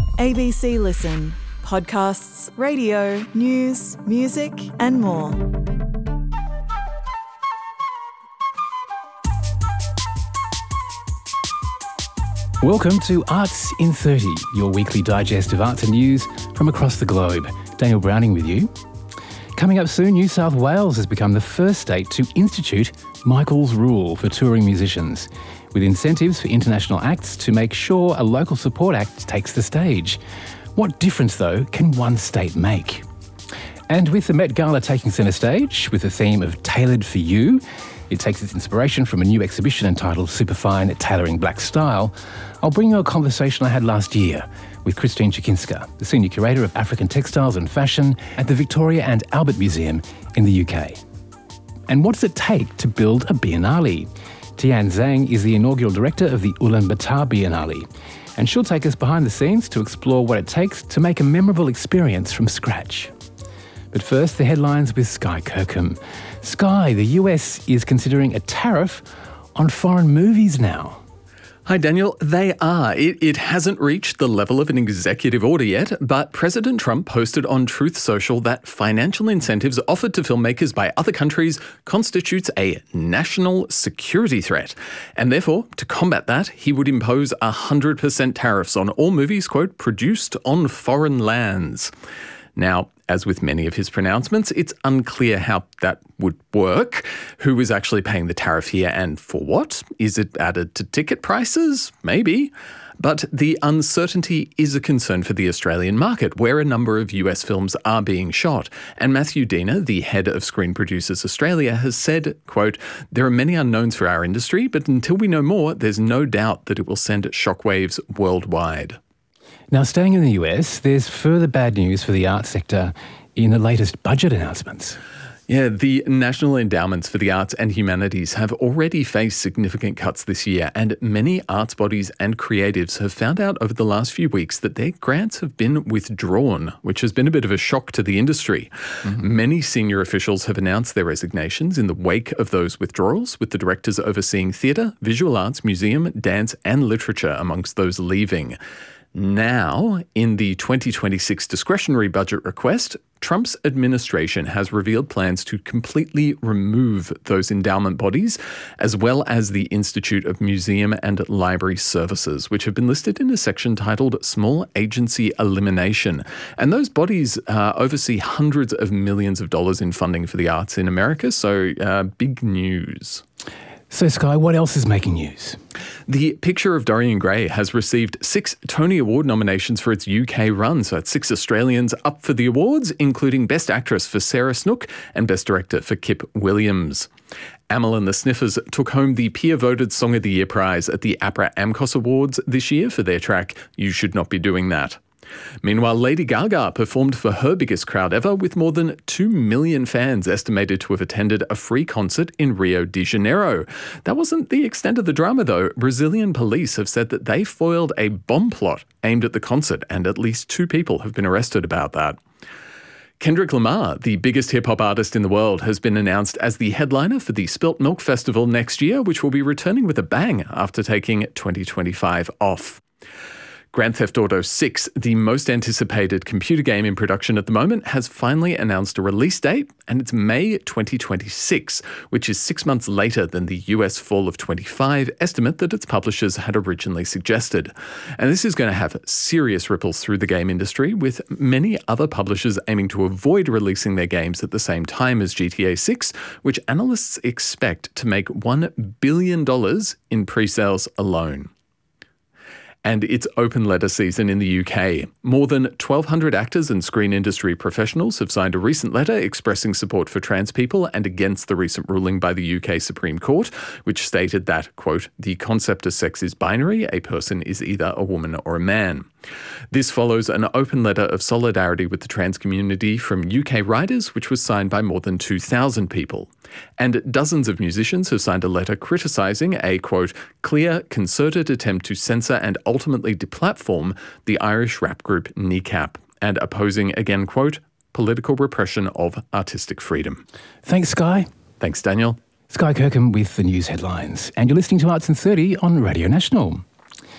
ABC Listen. Podcasts, radio, news, music and more. Welcome to Arts in 30, your weekly digest of arts and news from across the globe. Daniel Browning with you. Coming up soon, New South Wales has become the first state to institute Michael's Rule for touring musicians, with incentives for international acts to make sure a local support act takes the stage. What difference, though, can one state make? And with the Met Gala taking centre stage with the theme of Tailored for You, it takes its inspiration from a new exhibition entitled Superfine Tailoring Black Style. I'll bring you a conversation I had last year with Christine Chikinska, the Senior Curator of African Textiles and Fashion at the Victoria and Albert Museum in the UK. And what does it take to build a biennale? Tian Zhang is the inaugural director of the Ulaanbaatar Biennale, and she'll take us behind the scenes to explore what it takes to make a memorable experience from scratch. But first, the headlines with Skye Kirkham. Skye, the US is considering a tariff on foreign movies now. Hi Daniel, they are. It hasn't reached the level of an executive order yet, but President Trump posted on Truth Social that financial incentives offered to filmmakers by other countries constitutes a national security threat. And therefore, to combat that, he would impose 100% tariffs on all movies, quote, produced on foreign lands. Now, as with many of his pronouncements, it's unclear how that would work. Who is actually paying the tariff here and for what? Is it added to ticket prices? Maybe. But the uncertainty is a concern for the Australian market, where a number of US films are being shot. And Matthew Diener, the head of Screen Producers Australia, has said, quote, "There are many unknowns for our industry, but until we know more, there's no doubt that it will send shockwaves worldwide." Now, staying in the US, there's further bad news for the arts sector in the latest budget announcements. Yeah, the National Endowments for the Arts and Humanities have already faced significant cuts this year, and many arts bodies and creatives have found out over the last few weeks that their grants have been withdrawn, which has been a bit of a shock to the industry. Many senior officials have announced their resignations in the wake of those withdrawals, with the directors overseeing theatre, visual arts, museum, dance and literature amongst those leaving. Now, in the 2026 discretionary budget request, Trump's administration has revealed plans to completely remove those endowment bodies, as well as the Institute of Museum and Library Services, which have been listed in a section titled Small Agency Elimination. And those bodies oversee hundreds of millions of dollars in funding for the arts in America, so big news. So, Skye, what else is making news? The Picture of Dorian Gray has received 6 Tony Award nominations for its UK run, so that's 6 Australians up for the awards, including Best Actress for Sarah Snook and Best Director for Kip Williams. Amyl and the Sniffers took home the peer-voted Song of the Year prize at the APRA AMCOS Awards this year for their track You Should Not Be Doing That. Meanwhile, Lady Gaga performed for her biggest crowd ever, with more than 2 million fans estimated to have attended a free concert in Rio de Janeiro. That wasn't the extent of the drama, though. Brazilian police have said that they foiled a bomb plot aimed at the concert, and at least 2 people have been arrested about that. Kendrick Lamar, the biggest hip-hop artist in the world, has been announced as the headliner for the Spilt Milk Festival next year, which will be returning with a bang after taking 2025 off. Grand Theft Auto 6, the most anticipated computer game in production at the moment, has finally announced a release date, and it's May 2026, which is 6 months later than the US fall of 25 estimate that its publishers had originally suggested. And this is going to have serious ripples through the game industry, with many other publishers aiming to avoid releasing their games at the same time as GTA 6, which analysts expect to make $1 billion in pre-sales alone. And it's open letter season in the UK. More than 1,200 actors and screen industry professionals have signed a recent letter expressing support for trans people and against the recent ruling by the UK Supreme Court, which stated that, quote, "The concept of sex is binary. A person is either a woman or a man." This follows an open letter of solidarity with the trans community from UK writers, which was signed by more than 2,000 people. And dozens of musicians have signed a letter criticising a, quote, "clear, concerted attempt to censor and ultimately deplatform the Irish rap group Kneecap," and opposing, again, quote, "political repression of artistic freedom." Thanks, Skye. Thanks, Daniel. Skye Kirkham with the news headlines. And you're listening to Arts in 30 on Radio National.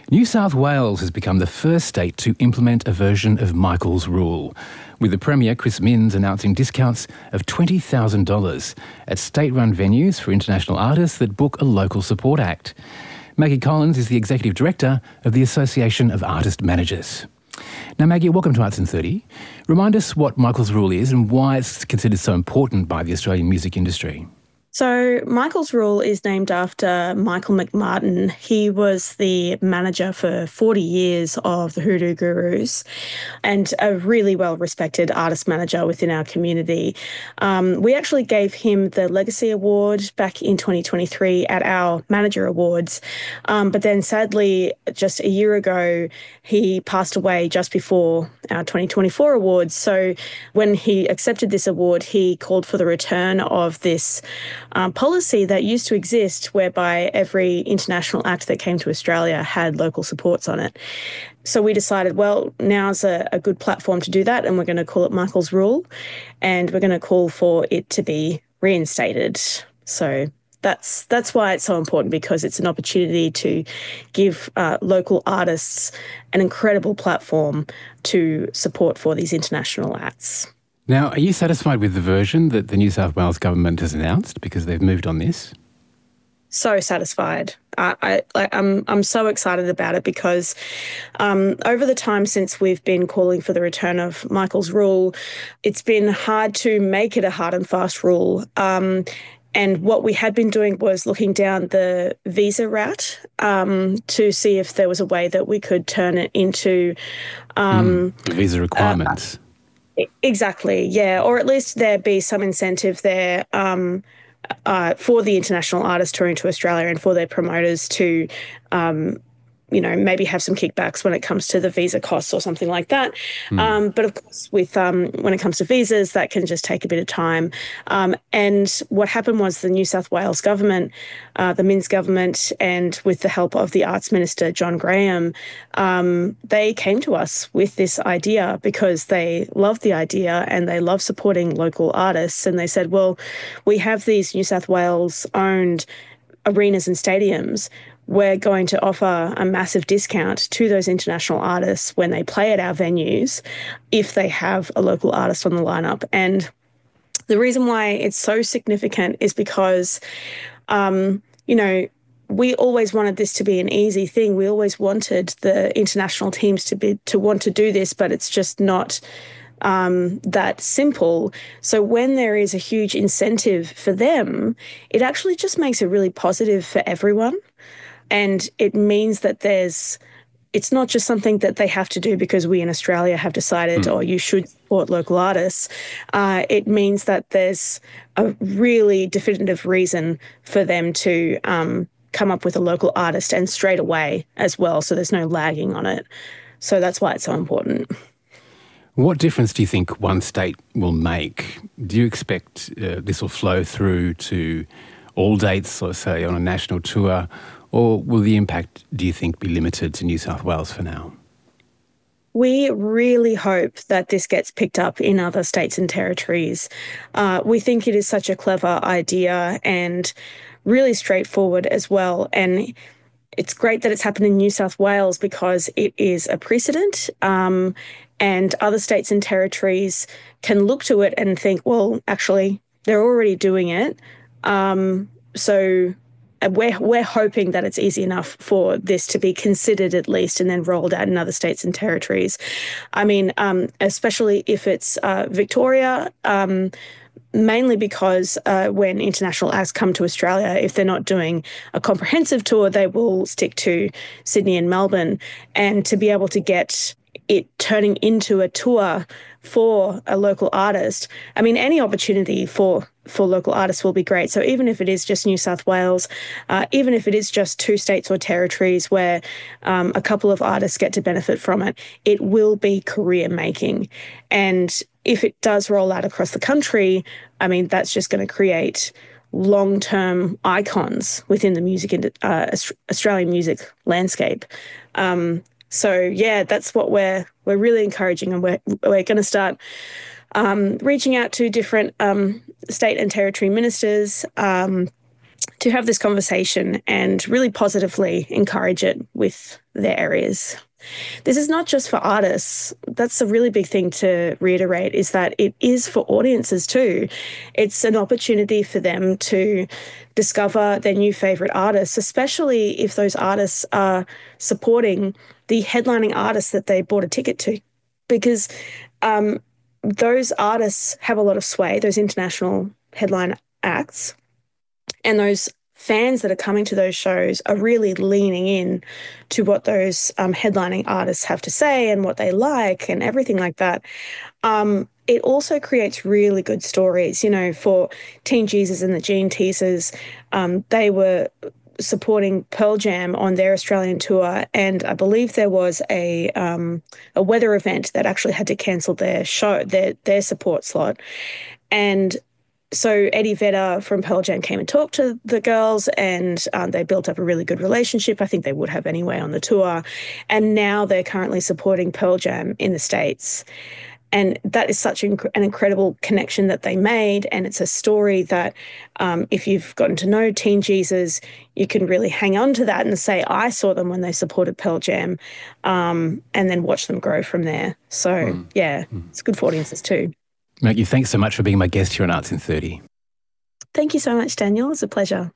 New South Wales has become the first state to implement a version of Michael's Rule, with the Premier, Chris Minns, announcing discounts of $20,000 at state-run venues for international artists that book a local support act. Maggie Collins is the Executive Director of the Association of Artist Managers. Now, Maggie, welcome to Arts in 30. Remind us what Michael's Rule is and why it's considered so important by the Australian music industry. So Michael's Rule is named after Michael McMartin. He was the manager for 40 years of the Hoodoo Gurus and a really well-respected artist manager within our community. We actually gave him the Legacy Award back in 2023 at our Manager Awards. But then sadly, just a year ago, he passed away just before our 2024 awards. So when he accepted this award, he called for the return of this policy that used to exist whereby every international act that came to Australia had local supports on it. So we decided, well, now's a good platform to do that, and we're going to call it Michael's Rule, and we're going to call for it to be reinstated. So that's why it's so important, because it's an opportunity to give local artists an incredible platform to support for these international acts. Now, are you satisfied with the version that the New South Wales government has announced, because they've moved on this? So satisfied. I'm so excited about it because over the time since we've been calling for the return of Michael's Rule, it's been hard to make it a hard and fast rule. And what we had been doing was looking down the visa route to see if there was a way that we could turn it into visa requirements. Exactly, yeah. Or at least there be some incentive there for the international artists touring to Australia and for their promoters to, maybe have some kickbacks when it comes to the visa costs or something like that. But of course, with when it comes to visas, that can just take a bit of time. And what happened was the New South Wales government, the Minns government, and with the help of the Arts Minister, John Graham, they came to us with this idea because they love the idea and they love supporting local artists. And they said, well, we have these New South Wales-owned arenas and stadiums. We're going to offer a massive discount to those international artists when they play at our venues if they have a local artist on the lineup. And the reason why it's so significant is because, we always wanted this to be an easy thing. We always wanted the international teams to want to do this, but it's just not that simple. So when there is a huge incentive for them, it actually just makes it really positive for everyone. And it means that it's not just something that they have to do because we in Australia have decided, you should support local artists. It means that there's a really definitive reason for them to come up with a local artist, and straight away as well. So there's no lagging on it. So that's why it's so important. What difference do you think one state will make? Do you expect this will flow through to all dates, or say on a national tour? Or will the impact, do you think, be limited to New South Wales for now? We really hope that this gets picked up in other states and territories. We think it is such a clever idea and really straightforward as well. And it's great that it's happened in New South Wales because it is a precedent. And other states and territories can look to it and think, well, actually, they're already doing it. So we're hoping that it's easy enough for this to be considered at least and then rolled out in other states and territories. I mean, especially if it's Victoria, mainly because when international acts come to Australia, if they're not doing a comprehensive tour, they will stick to Sydney and Melbourne. And to be able to get it turning into a tour for a local artist, I mean, any opportunity for local artists will be great. So even if it is just New South Wales, even if it is just 2 states or territories where a couple of artists get to benefit from it, it will be career making. And if it does roll out across the country, I mean, that's just going to create long-term icons within the music Australian music landscape. So yeah, that's what we're really encouraging, and we're going to start reaching out to different state and territory ministers to have this conversation and really positively encourage it with their areas. This is not just for artists. That's a really big thing to reiterate, is that it is for audiences too. It's an opportunity for them to discover their new favourite artists, especially if those artists are supporting the headlining artists that they bought a ticket to, because those artists have a lot of sway, those international headline acts, and those fans that are coming to those shows are really leaning in to what those headlining artists have to say and what they like and everything like that. It also creates really good stories. You know, for Teen Jesus and the Gene Teasers, they were supporting Pearl Jam on their Australian tour, and I believe there was a weather event that actually had to cancel their show, their support slot. And so Eddie Vedder from Pearl Jam came and talked to the girls, and they built up a really good relationship. I think they would have anyway on the tour. And now they're currently supporting Pearl Jam in the States. And that is such an incredible connection that they made. And it's a story that if you've gotten to know Teen Jesus, you can really hang on to that and say, I saw them when they supported Pearl Jam, and then watch them grow from there. So, it's good for audiences too. Maggie, thanks so much for being my guest here on Arts in 30. Thank you so much, Daniel. It's a pleasure.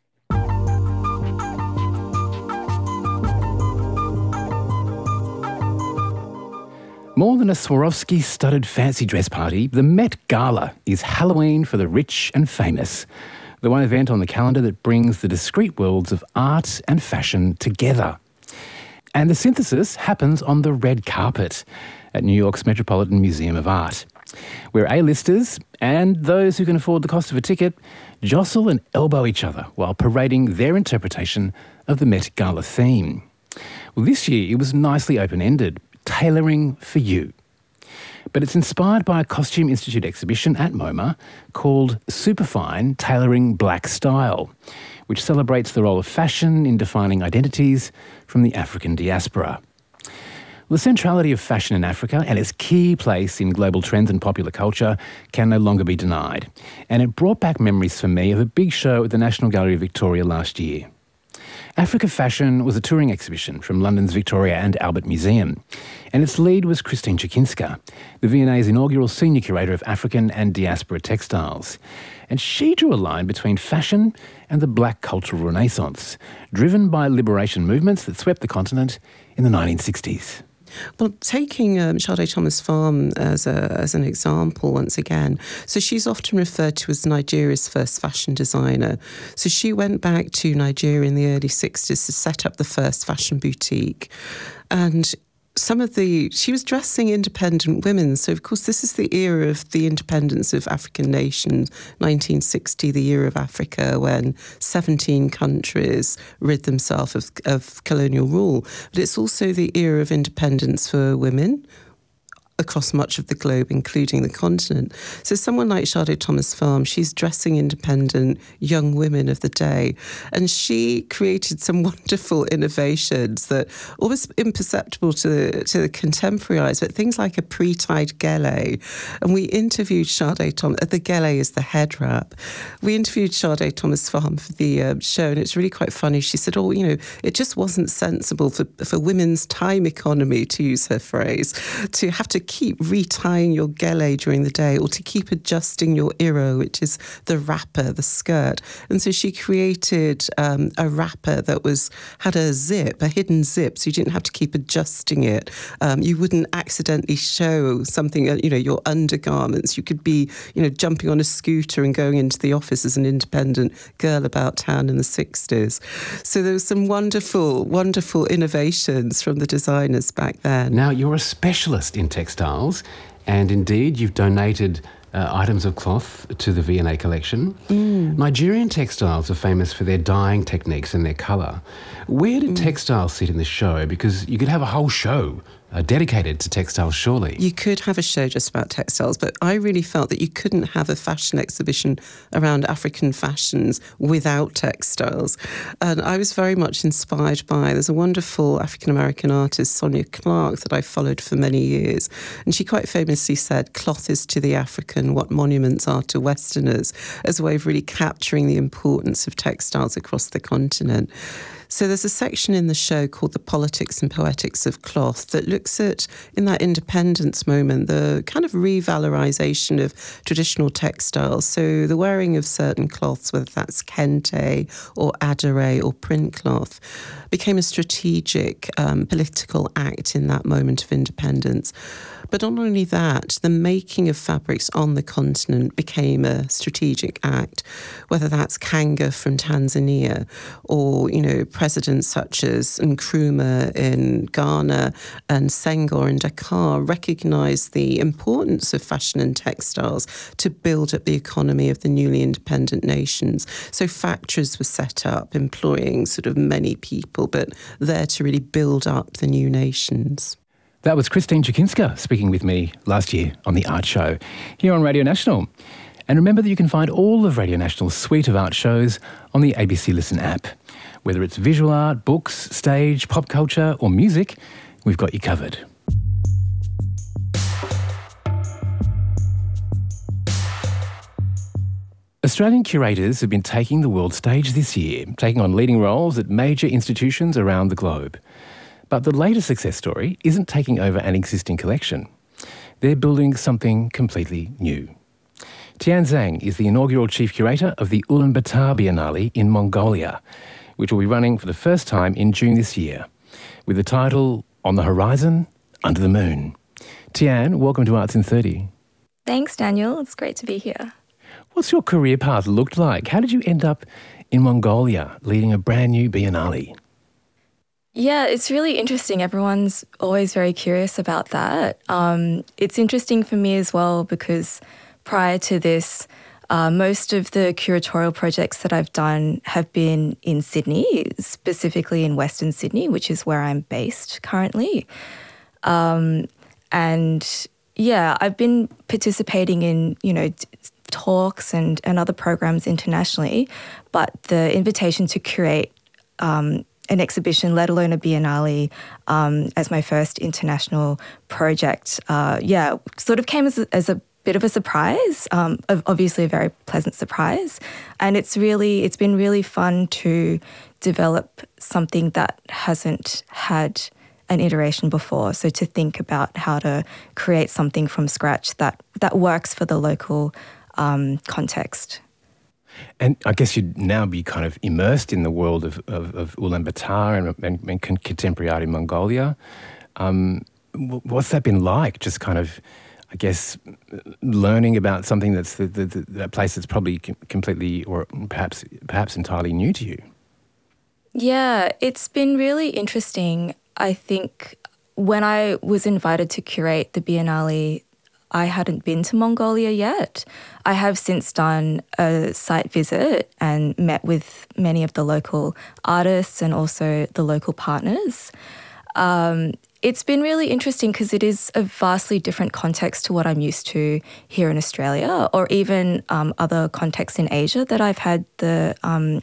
More than a Swarovski-studded fancy dress party, the Met Gala is Halloween for the rich and famous. The one event on the calendar that brings the discrete worlds of art and fashion together. And the synthesis happens on the red carpet at New York's Metropolitan Museum of Art, where A-listers and those who can afford the cost of a ticket jostle and elbow each other while parading their interpretation of the Met Gala theme. Well, this year it was nicely open-ended, tailoring for you. But it's inspired by a Costume Institute exhibition at MoMA called Superfine Tailoring Black Style, which celebrates the role of fashion in defining identities from the African diaspora. The centrality of fashion in Africa and its key place in global trends and popular culture can no longer be denied. And it brought back memories for me of a big show at the National Gallery of Victoria last year. Africa Fashion was a touring exhibition from London's Victoria and Albert Museum, and its lead was Christine Chikintska, the V&A's inaugural senior curator of African and diaspora textiles. And she drew a line between fashion and the black cultural renaissance, driven by liberation movements that swept the continent in the 1960s. Well, taking Sade Thomas Farm as an example once again, so she's often referred to as Nigeria's first fashion designer. So she went back to Nigeria in the early 60s to set up the first fashion boutique. And she was dressing independent women. So, of course, this is the era of the independence of African nations, 1960, the year of Africa, when 17 countries rid themselves of colonial rule. But it's also the era of independence for women across much of the globe, including the continent. So someone like Sade Thomas Farm, she's dressing independent young women of the day, and she created some wonderful innovations that almost imperceptible to the contemporary eyes, but things like a pre-tied gele. And we interviewed Sade Thomas, the gele is the head wrap. We interviewed Sade Thomas Farm for the show, and it's really quite funny. She said, it just wasn't sensible for women's time economy, to use her phrase, to have to keep retying your gele during the day, or to keep adjusting your iro, which is the wrapper, the skirt. And so she created a wrapper that had a zip, a hidden zip, so you didn't have to keep adjusting it. You wouldn't accidentally show something, your undergarments. You could be, jumping on a scooter and going into the office as an independent girl about town in the 60s. So there was some wonderful, wonderful innovations from the designers back then. Now, you're a specialist in textiles, and indeed you've donated items of cloth to the V&A collection. Nigerian textiles are famous for their dyeing techniques and their colour. Where did textiles sit in the show? Because you could have a whole show dedicated to textiles, surely. You could have a show just about textiles, but I really felt that you couldn't have a fashion exhibition around African fashions without textiles. And I was very much inspired by, there's a wonderful African-American artist, Sonia Clark, that I followed for many years. And she quite famously said, cloth is to the African what monuments are to Westerners, as a way of really capturing the importance of textiles across the continent. So there's a section in the show called The Politics and Poetics of Cloth that looks at, in that independence moment, the kind of revalorisation of traditional textiles. So the wearing of certain cloths, whether that's kente or adire or print cloth, became a strategic political act in that moment of independence. But not only that, the making of fabrics on the continent became a strategic act, whether that's Kanga from Tanzania or, presidents such as Nkrumah in Ghana and Senghor in Dakar recognised the importance of fashion and textiles to build up the economy of the newly independent nations. So factories were set up employing sort of many people, but there to really build up the new nations. That was Christine Jakinska speaking with me last year on The Art Show here on Radio National. And remember that you can find all of Radio National's suite of art shows on the ABC Listen app. Whether it's visual art, books, stage, pop culture or music, we've got you covered. Australian curators have been taking the world stage this year, taking on leading roles at major institutions around the globe. But the latest success story isn't taking over an existing collection. They're building something completely new. Tian Zhang is the inaugural chief curator of the Ulaanbaatar Biennale in Mongolia, which will be running for the first time in June this year, with the title On the Horizon, Under the Moon. Tian, welcome to Arts in 30. Thanks, Daniel. It's great to be here. What's your career path looked like? How did you end up in Mongolia leading a brand new Biennale? Yeah, it's really interesting. Everyone's always very curious about that. It's interesting for me as well because prior to this, most of the curatorial projects that I've done have been in Sydney, specifically in Western Sydney, which is where I'm based currently. And yeah, I've been participating in, talks and other programs internationally, but the invitation to curate an exhibition, let alone a biennale, as my first international project, sort of came as a bit of a surprise, obviously a very pleasant surprise. And it's been really fun to develop something that hasn't had an iteration before. So to think about how to create something from scratch that works for the local context. And I guess you'd now be kind of immersed in the world of Ulaanbaatar and contemporary art in Mongolia. What's that been like? Just kind of, I guess, learning about something that's that place that's probably completely or perhaps entirely new to you. Yeah, it's been really interesting. I think when I was invited to curate the Biennale, I hadn't been to Mongolia yet. I have since done a site visit and met with many of the local artists and also the local partners. It's been really interesting because it is a vastly different context to what I'm used to here in Australia or even other contexts in Asia that I've had the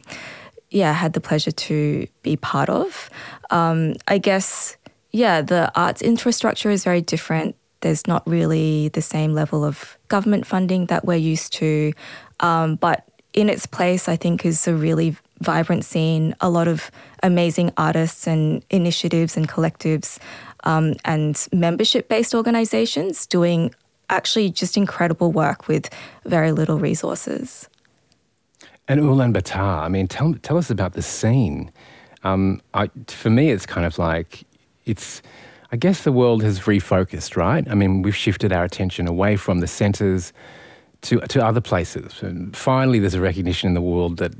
pleasure to be part of. I guess, the arts infrastructure is very different. There's not really the same level of government funding that we're used to. But in its place, I think, is a really vibrant scene, a lot of amazing artists and initiatives and collectives and membership-based organisations doing actually just incredible work with very little resources. And Ulaanbaatar, I mean, tell us about the scene. For me, it's kind of like I guess the world has refocused, right? I mean, we've shifted our attention away from the centres to other places. And finally, there's a recognition in the world that,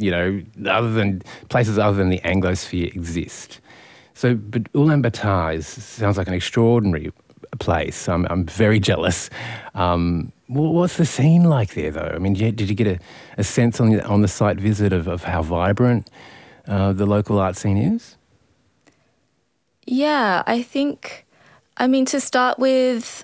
places other than the Anglosphere exist. So, but Ulaanbaatar sounds like an extraordinary place. I'm very jealous. What's the scene like there, though? I mean, did you get a sense on the site visit of how vibrant the local art scene is? Yeah, I think I mean, to start with,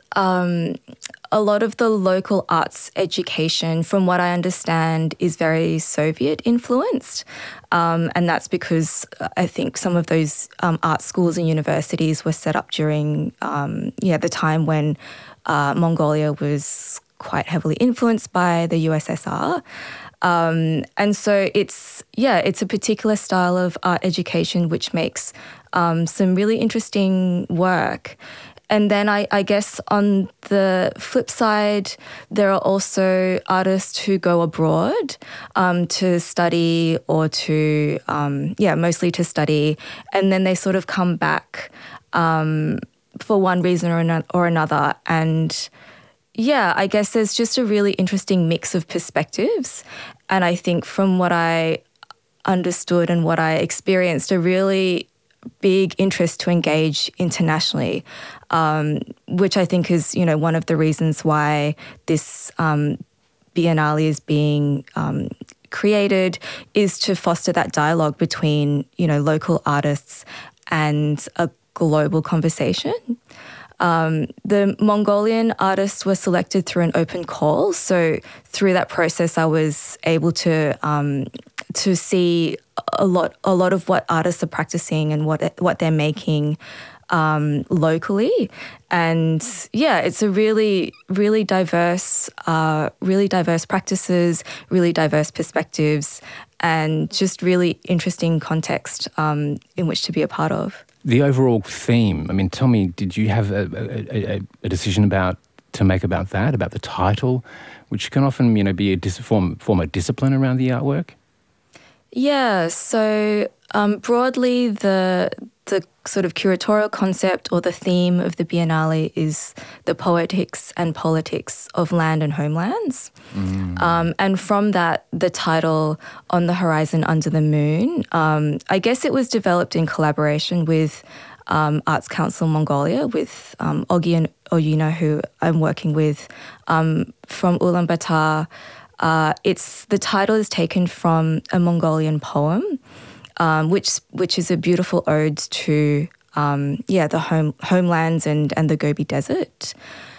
a lot of the local arts education, from what I understand, is very Soviet influenced. And that's because I think some of those art schools and universities were set up during the time when Mongolia was quite heavily influenced by the USSR. And so it's a particular style of art education which makes some really interesting work. And then I guess on the flip side, there are also artists who go abroad to study or to, mostly to study. And then they sort of come back for one reason or another. And yeah, I guess there's just a really interesting mix of perspectives. And I think from what I understood and what I experienced, a really big interest to engage internationally, which I think is, one of the reasons why this Biennale is being created, is to foster that dialogue between, local artists and a global conversation. The Mongolian artists were selected through an open call. So through that process, I was able to see a lot of what artists are practicing and what they're making locally. And yeah, it's a really, really diverse practices, really diverse perspectives, and just really interesting context in which to be a part of. The overall theme, I mean, tell me, did you have a decision to make about that, about the title, which can often, be a form of discipline around the artwork? Yeah, so broadly the sort of curatorial concept or the theme of the Biennale is the poetics and politics of land and homelands. And from that, the title On the Horizon Under the Moon, I guess it was developed in collaboration with Arts Council Mongolia, with Ogi and Oyuna, who I'm working with from Ulaanbaatar. The title is taken from a Mongolian poem, which is a beautiful ode to the homelands and the Gobi Desert.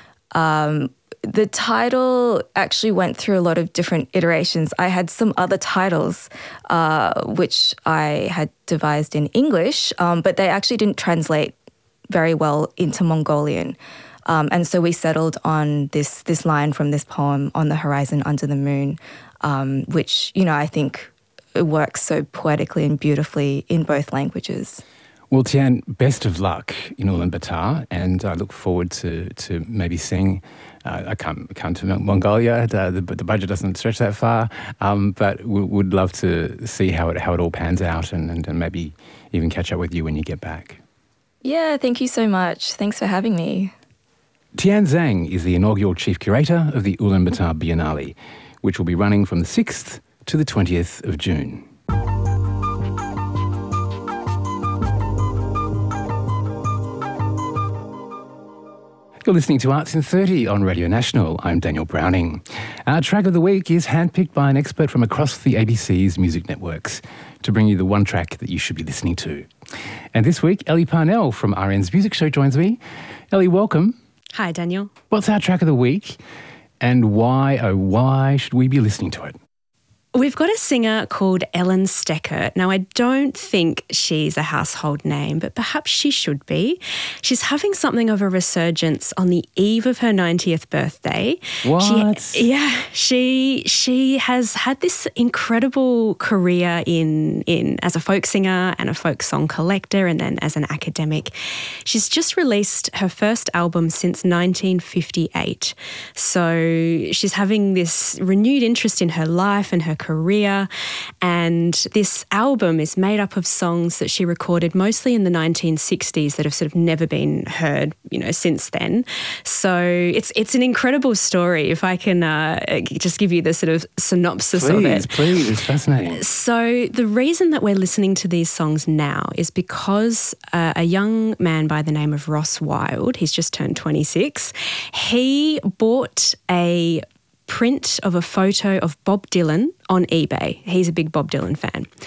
The title actually went through a lot of different iterations. I had some other titles which I had devised in English, but they actually didn't translate very well into Mongolian. And so we settled on this line from this poem, On the Horizon Under the Moon, which, I think it works so poetically and beautifully in both languages. Well, Tian, best of luck in Ulaanbaatar, and I look forward to maybe seeing. I can't to Mongolia. The budget doesn't stretch that far, but would love to see how it all pans out, and maybe even catch up with you when you get back. Yeah, thank you so much. Thanks for having me. Tian Zhang is the inaugural chief curator of the Ulaanbaatar Biennale, which will be running from the 6th to the 20th of June. You're listening to Arts in 30 on Radio National. I'm Daniel Browning. Our track of the week is handpicked by an expert from across the ABC's music networks to bring you the one track that you should be listening to. And this week, Ellie Parnell from RN's Music Show joins me. Ellie, welcome. Hi, Daniel. What's our track of the week, and why should we be listening to it? We've got a singer called Ellen Steckert. Now, I don't think she's a household name, but perhaps she should be. She's having something of a resurgence on the eve of her 90th birthday. What? She has had this incredible career in as a folk singer and a folk song collector, and then as an academic. She's just released her first album since 1958. So she's having this renewed interest in her life and her career, and this album is made up of songs that she recorded mostly in the 1960s that have sort of never been heard, since then. So it's an incredible story. If I can just give you the sort of synopsis of it. Please, it's fascinating. So the reason that we're listening to these songs now is because a young man by the name of Ross Wilde, he's just turned 26, he bought a print of a photo of Bob Dylan on eBay. He's a big Bob Dylan fan.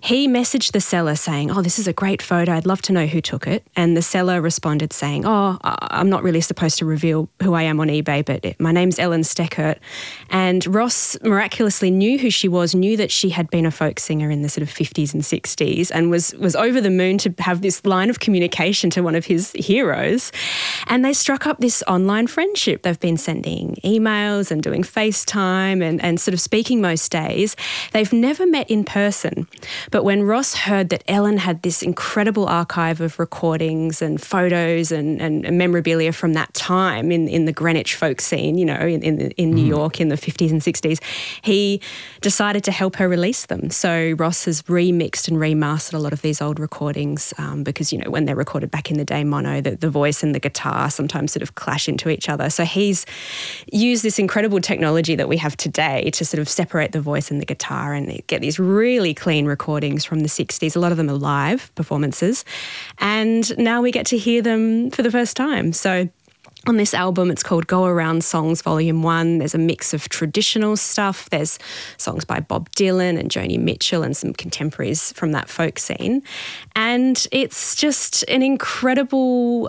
He messaged the seller saying, "Oh, this is a great photo. I'd love to know who took it." And the seller responded saying, "Oh, I'm not really supposed to reveal who I am on eBay, but my name's Ellen Steckert." And Ross miraculously knew who she was, knew that she had been a folk singer in the sort of 50s and 60s, and was over the moon to have this line of communication to one of his heroes. And they struck up this online friendship. They've been sending emails and doing FaceTime and sort of speaking most days. They've never met in person. But when Ross heard that Ellen had this incredible archive of recordings and photos and memorabilia from that time in the Greenwich folk scene, in New York in the 50s and 60s, he decided to help her release them. So Ross has remixed and remastered a lot of these old recordings because, when they're recorded back in the day mono, the voice and the guitar sometimes sort of clash into each other. So he's used this incredible technology that we have today to sort of separate the voice and the guitar and get these really clean recordings from the 60s. A lot of them are live performances. And now we get to hear them for the first time. So on this album, it's called Go Around Songs Volume 1. There's a mix of traditional stuff. There's songs by Bob Dylan and Joni Mitchell and some contemporaries from that folk scene. And it's just an incredible...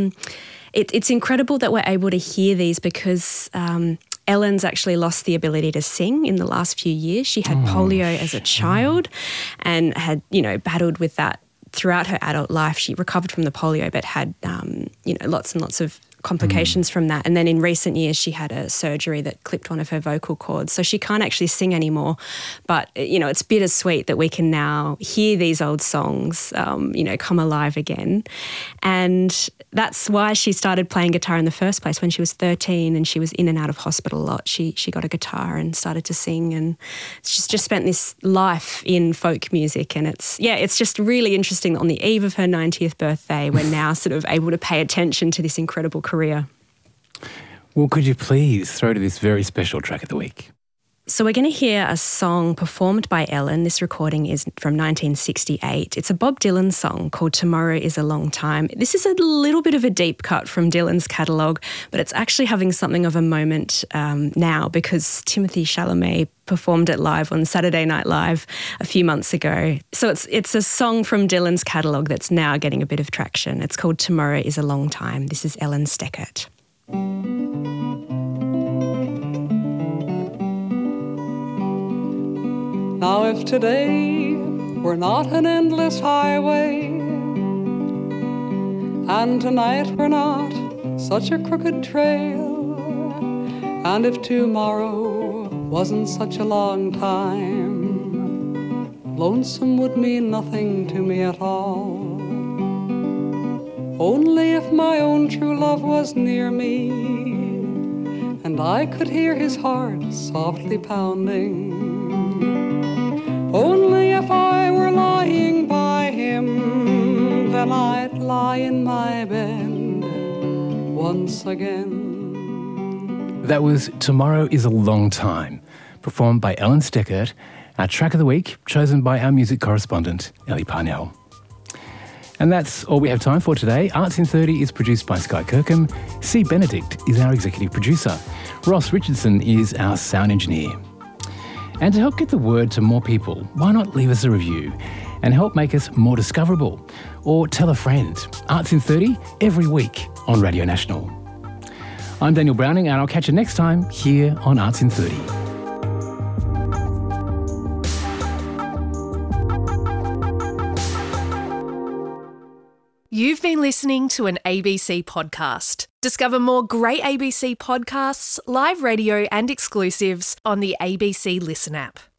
It's incredible that we're able to hear these because Ellen's actually lost the ability to sing in the last few years. She had polio as a child and had, battled with that throughout her adult life. She recovered from the polio but had, lots and lots of complications from that. And then in recent years, she had a surgery that clipped one of her vocal cords. So she can't actually sing anymore. But, it's bittersweet that we can now hear these old songs, come alive again. And that's why she started playing guitar in the first place. When she was 13 and she was in and out of hospital a lot, she got a guitar and started to sing. And she's just spent this life in folk music. And it's just really interesting that on the eve of her 90th birthday, we're now sort of able to pay attention to this incredible career. Well, could you please throw to this very special track of the week? So we're going to hear a song performed by Ellen. This recording is from 1968. It's a Bob Dylan song called Tomorrow is a Long Time. This is a little bit of a deep cut from Dylan's catalogue, but it's actually having something of a moment now because Timothée Chalamet performed it live on Saturday Night Live a few months ago. So it's a song from Dylan's catalogue that's now getting a bit of traction. It's called Tomorrow is a Long Time. This is Ellen Steckert. Now if today were not an endless highway, and tonight were not such a crooked trail, and if tomorrow wasn't such a long time, lonesome would mean nothing to me at all. Only if my own true love was near me, and I could hear his heart softly pounding. Only if I were lying by him, then I'd lie in my bed once again. That was Tomorrow is a Long Time, performed by Ellen Steckert, our track of the week, chosen by our music correspondent, Ellie Parnell. And that's all we have time for today. Arts in 30 is produced by Sky Kirkham. C. Benedict is our executive producer. Ross Richardson is our sound engineer. And to help get the word to more people, why not leave us a review and help make us more discoverable? Or tell a friend. Arts in 30, every week on Radio National. I'm Daniel Browning, and I'll catch you next time here on Arts in 30. You've been listening to an ABC podcast. Discover more great ABC podcasts, live radio and exclusives on the ABC Listen app.